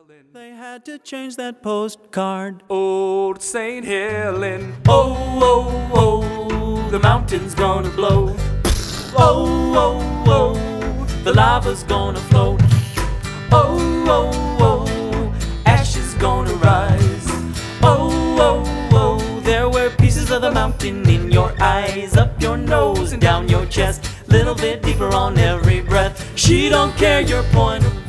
They had to change that postcard. Old St. Helen, oh, oh, oh, the mountain's gonna blow. Oh, oh, oh, the lava's gonna flow. Oh, oh, oh, ashes gonna rise. Oh, oh, oh, there were pieces of the mountain in your eyes, up your nose and down your chest, little bit deeper on every breath. She don't care your point of